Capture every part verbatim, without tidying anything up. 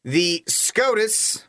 The SCOTUS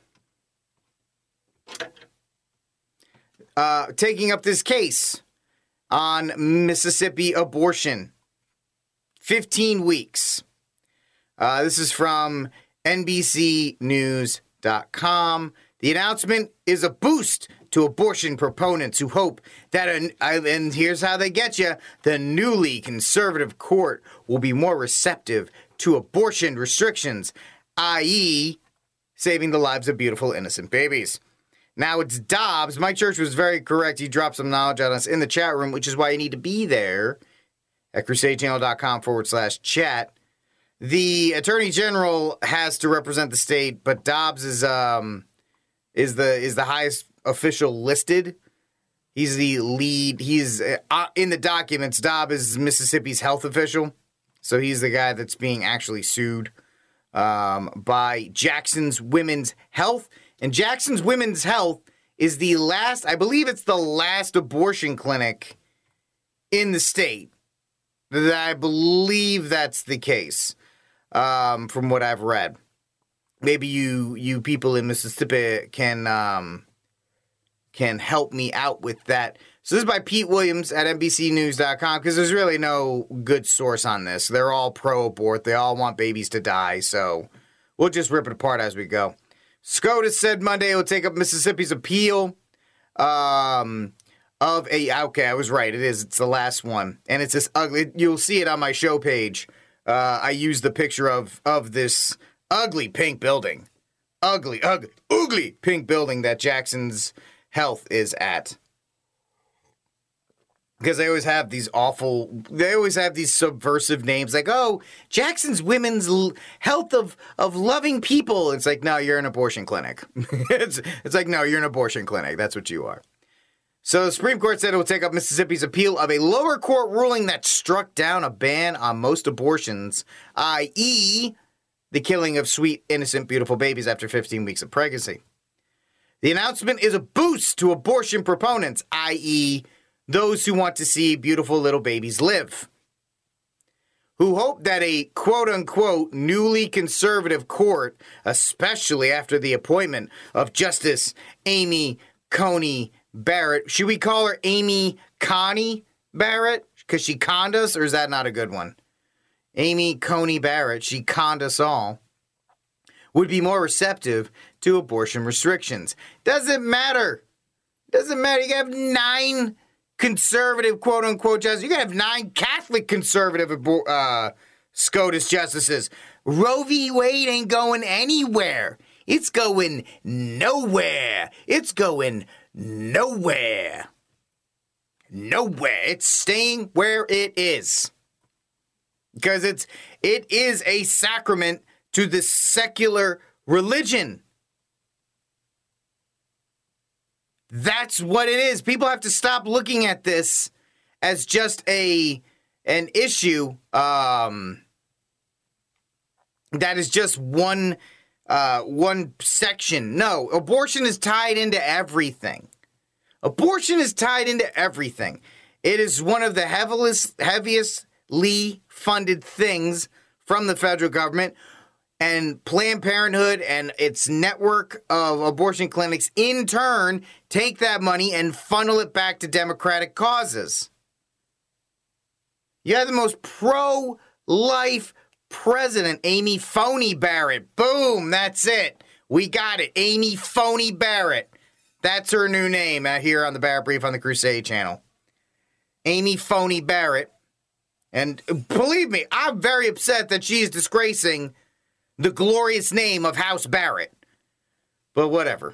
uh, taking up this case on Mississippi abortion. fifteen weeks. Uh, this is from N B C News dot com. The announcement is a boost to abortion proponents who hope that, an, and here's how they get you, the newly conservative court will be more receptive to abortion restrictions, that is saving the lives of beautiful, innocent babies. Now it's Dobbs. Mike Church was very correct. He dropped some knowledge on us in the chat room, which is why you need to be there at crusadechannel.com forward slash chat. The Attorney General has to represent the state, but Dobbs is um is the is the highest official listed. He's the lead. He's uh, in the documents. Dobbs is Mississippi's health official, so he's the guy that's being actually sued um, by Jackson's Women's Health. And Jackson's Women's Health is the last, I believe it's the last abortion clinic in the state. I believe that's the case, um, from what I've read. Maybe you you people in Mississippi can um, can help me out with that. So this is by Pete Williams at N B C News dot com, because there's really no good source on this. They're all pro-abort. They all want babies to die, so we'll just rip it apart as we go. SCOTUS said Monday it would take up Mississippi's appeal um, of a... Okay, I was right. It is. It's the last one. And it's this ugly... You'll see it on my show page. Uh, I used the picture of, of this ugly pink building. Ugly, ugly, ugly pink building that Jackson's Health is at. Because they always have these awful, they always have these subversive names like, oh, Jackson's Women's L- Health of, of Loving People. It's like, no, you're an abortion clinic. it's, it's like, no, you're an abortion clinic. That's what you are. So the Supreme Court said it will take up Mississippi's appeal of a lower court ruling that struck down a ban on most abortions, that is the killing of sweet, innocent, beautiful babies after fifteen weeks of pregnancy. The announcement is a boost to abortion proponents, that is those who want to see beautiful little babies live, who hope that a quote-unquote newly conservative court, especially after the appointment of Justice Amy Coney Barrett, should we call her Amy Coney Barrett because she conned us, or is that not a good one? Amy Coney Barrett, she conned us all, would be more receptive to abortion restrictions. Doesn't matter. Doesn't matter. You can have nine conservative, quote-unquote, justices. You can have nine Catholic conservative uh, SCOTUS justices. Roe v. Wade ain't going anywhere. It's going nowhere. It's going nowhere. Nowhere. It's staying where it is. Because it's it is a sacrament to the secular religion. That's what it is. People have to stop looking at this as just a an issue um, that is just one uh, one section. No, abortion is tied into everything. Abortion is tied into everything. It is one of the heaviest, heaviestly funded things from the federal government. And Planned Parenthood and its network of abortion clinics, in turn, take that money and funnel it back to Democratic causes. You have the most pro-life president, Amy Phony Barrett. Boom, that's it. We got it. Amy Phony Barrett. That's her new name out here on the Barrett Brief on the Crusade channel. Amy Phony Barrett. And believe me, I'm very upset that she's disgracing the glorious name of House Barrett. But whatever.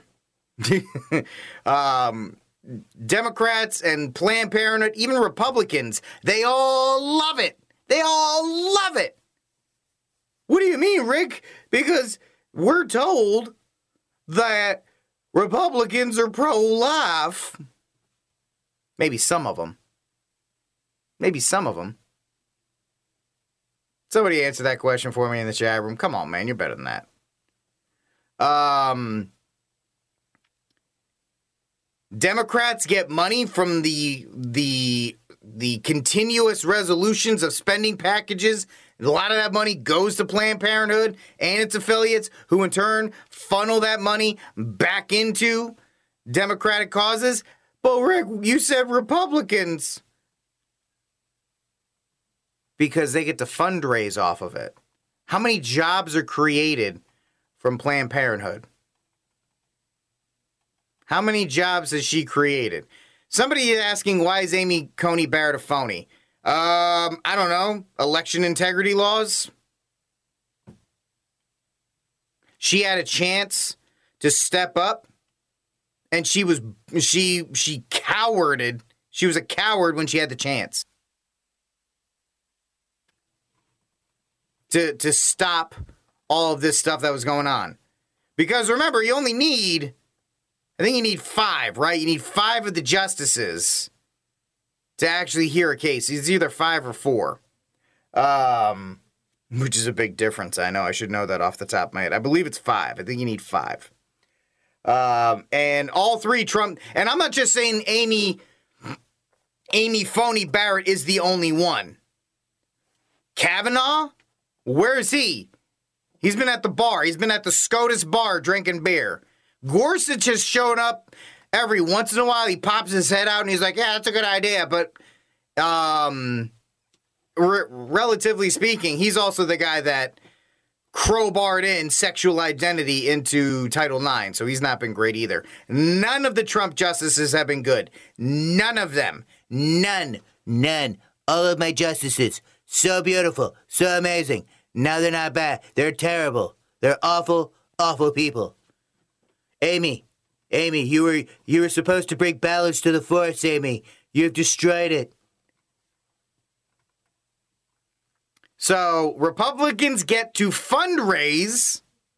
um, Democrats and Planned Parenthood, even Republicans, they all love it. They all love it. What do you mean, Rick? Because we're told that Republicans are pro-life. Maybe some of them. Maybe some of them. Somebody answer that question for me in the chat room. Come on, man. You're better than that. Um, Democrats get money from the the the continuous resolutions of spending packages. A lot of that money goes to Planned Parenthood and its affiliates, who in turn funnel that money back into Democratic causes. But Rick, you said Republicans. Because they get to fundraise off of it. How many jobs are created from Planned Parenthood? How many jobs has she created? Somebody is asking, why is Amy Coney Barrett a phony? Um, I don't know. Election integrity laws? She had a chance to step up, and she was she she cowarded. She was a coward when she had the chance to to stop all of this stuff that was going on. Because remember, you only need, I think you need five, right? You need five of the justices to actually hear a case. It's either five or four, um, which is a big difference. I know. I should know that off the top of my head. I believe it's five. I think you need five. Um, and all three Trump, and I'm not just saying Amy, Amy Phony Barrett is the only one. Kavanaugh, where is he? He's been at the bar. He's been at the SCOTUS bar drinking beer. Gorsuch has shown up every once in a while. He pops his head out and he's like, yeah, that's a good idea. But um, re- relatively speaking, he's also the guy that crowbarred in sexual identity into Title nine. So he's not been great either. None of the Trump justices have been good. None of them. None. None. All of my justices. So beautiful. So amazing. Now they're not bad. They're terrible. They're awful, awful people. Amy, Amy, you were you were supposed to bring balance to the force, Amy. You've destroyed it. So Republicans get to fundraise.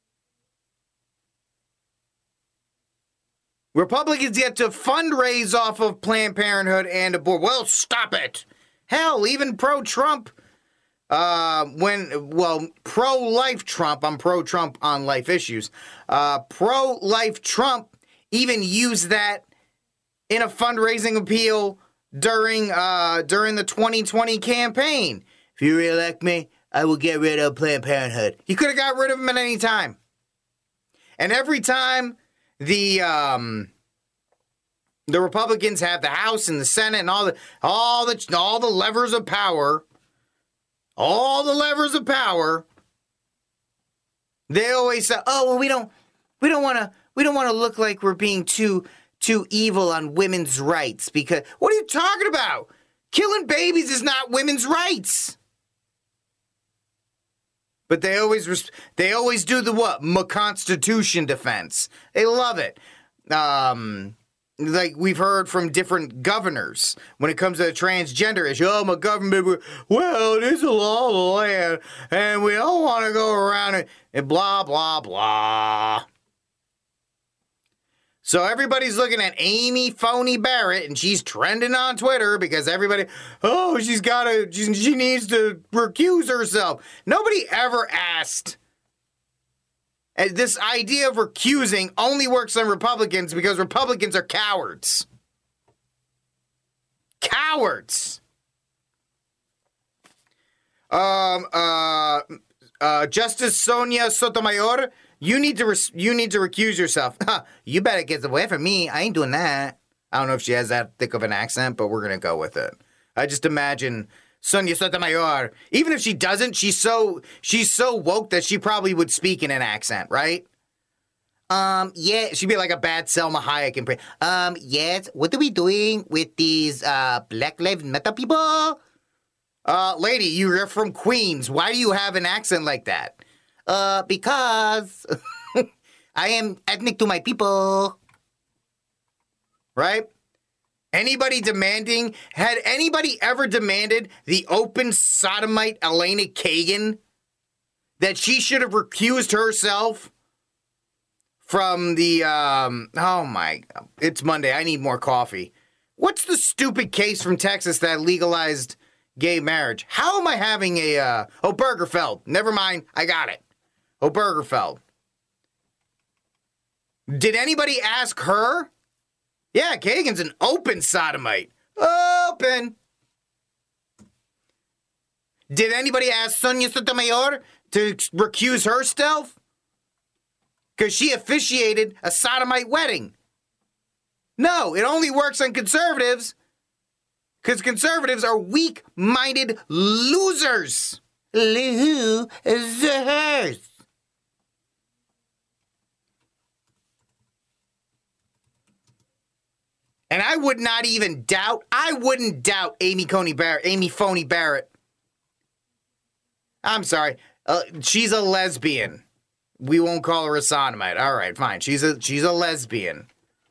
Republicans get to fundraise off of Planned Parenthood and abortion. Well, stop it. Hell, even pro-Trump, uh, when, well, pro-life Trump, I'm pro-Trump on life issues. Uh, pro-life Trump even used that in a fundraising appeal during uh, during the twenty twenty campaign. If you reelect me, I will get rid of Planned Parenthood. He could have got rid of him at any time. And every time the um, the Republicans have the House and the Senate and all the all the all the levers of power, all the levers of power, they always say, "Oh, well, we don't we don't want to we don't want to look like we're being too too evil on women's rights because what are you talking about? Killing babies is not women's rights." But they always they always do the what? My Constitution defense. They love it. Um, like we've heard from different governors when it comes to the transgender issue. Oh, my government, well, it is a law of the land, and we don't want to go around it, and blah, blah, blah. So everybody's looking at Amy Phony Barrett, and she's trending on Twitter because everybody, oh, she's got to, she, she needs to recuse herself. Nobody ever asked. And this idea of recusing only works on Republicans because Republicans are cowards. Cowards. Um. Uh. Uh. Justice Sonia Sotomayor. You need to res- you need to recuse yourself. You better get away from me. I ain't doing that. I don't know if she has that thick of an accent, but we're going to go with it. I just imagine Sonia Sotomayor. Even if she doesn't, she's so she's so woke that she probably would speak in an accent, right? Um, yeah, she'd be like a bad Selma Hayek impression. Um, yes, what are we doing with these uh Black Lives Matter people? Uh, lady, you're from Queens. Why do you have an accent like that? Uh, because I am ethnic to my people. Right? Anybody demanding, had anybody ever demanded the open sodomite Elena Kagan that she should have recused herself from the, um, oh my, it's Monday, I need more coffee. What's the stupid case from Texas that legalized gay marriage? How am I having a, uh, oh, Burgerfeld. Never mind, I got it. Obergefell. Did anybody ask her? Yeah, Kagan's an open sodomite. Open. Did anybody ask Sonia Sotomayor to recuse herself? Because she officiated a sodomite wedding. No, it only works on conservatives because conservatives are weak-minded losers. Losers. And I would not even doubt, I wouldn't doubt Amy Coney Barrett, Amy Phony Barrett. I'm sorry, uh, she's a lesbian. We won't call her a sodomite. All right, fine. She's a she's a lesbian.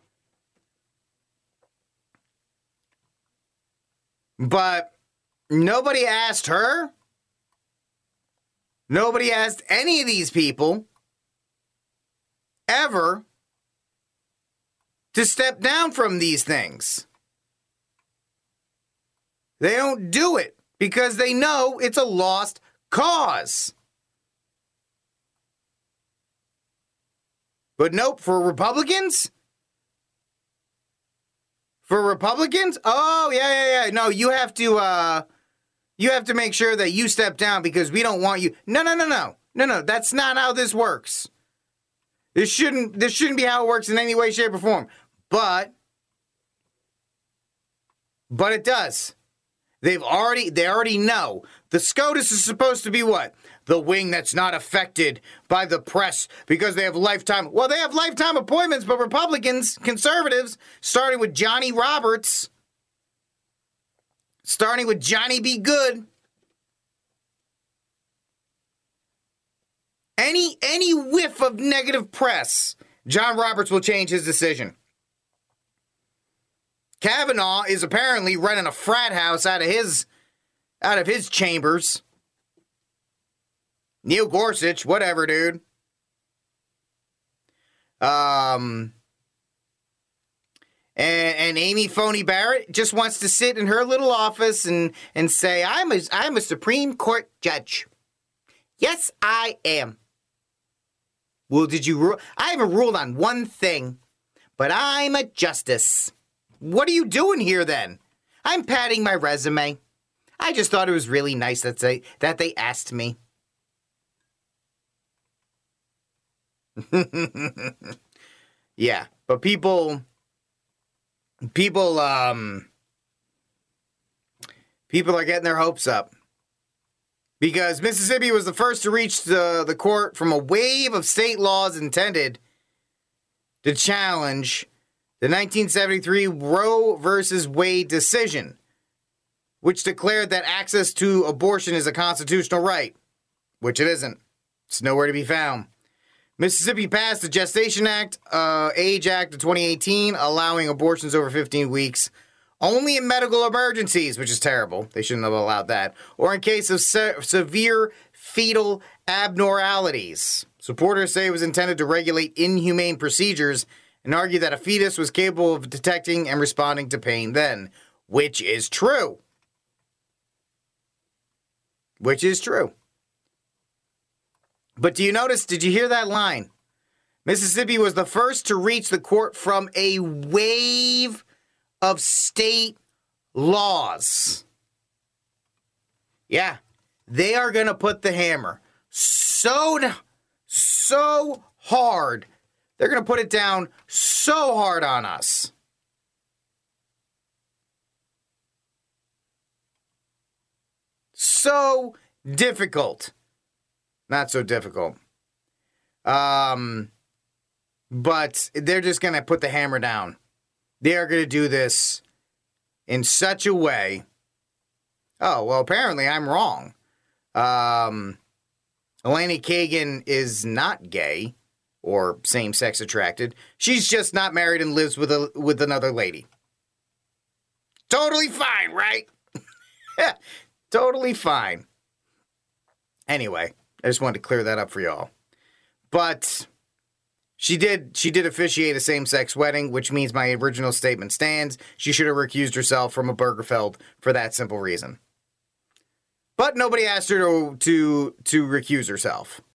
But nobody asked her. Nobody asked any of these people ever to step down from these things. They don't do it because they know it's a lost cause. But nope, for Republicans? For Republicans? Oh, yeah, yeah, yeah. No, you have to, uh, you have to make sure that you step down because we don't want you. No, no, no, no. No, no, that's not how this works. This shouldn't, this shouldn't be how it works in any way, shape, or form. But, but it does. They've already, they already know. The SCOTUS is supposed to be what? The wing that's not affected by the press because they have lifetime. Well, they have lifetime appointments, but Republicans, conservatives, starting with Johnny Roberts, starting with Johnny B. Good, any any whiff of negative press, John Roberts will change his decision. Kavanaugh is apparently running a frat house out of his out of his chambers. Neil Gorsuch, whatever, dude. Um, and, and Amy Phony Barrett just wants to sit in her little office and, and say, I'm a, I'm a Supreme Court judge. Yes, I am. Well, did you rule? I haven't ruled on one thing, but I'm a justice. What are you doing here then? I'm padding my resume. I just thought it was really nice that they, that they asked me. Yeah, but people, people, um, people are getting their hopes up because Mississippi was the first to reach the, the court from a wave of state laws intended to challenge the nineteen seventy-three Roe versus Wade decision, which declared that access to abortion is a constitutional right, which it isn't. It's nowhere to be found. Mississippi passed the Gestation Act, uh, Age Act of twenty eighteen, allowing abortions over fifteen weeks only in medical emergencies, which is terrible. They shouldn't have allowed that. Or in case of se- severe fetal abnormalities. Supporters say it was intended to regulate inhumane procedures and argue that a fetus was capable of detecting and responding to pain then, which is true. Which is true. But do you notice, did you hear that line? Mississippi was the first to reach the court from a wave of state laws. Yeah, they are going to put the hammer so, so hard. They're going to put it down so hard on us. So difficult. Not so difficult. Um, but they're just going to put the hammer down. They are going to do this in such a way. Oh, well, apparently I'm wrong. Um, Eleni Kagan is not gay or same-sex attracted. She's just not married and lives with a with another lady. Totally fine, right? Totally fine. Anyway. I just wanted to clear that up for y'all. But she did she did officiate a same-sex wedding, which means my original statement stands. She should have recused herself from a Burgerfeld for that simple reason. But nobody asked her to to, to recuse herself.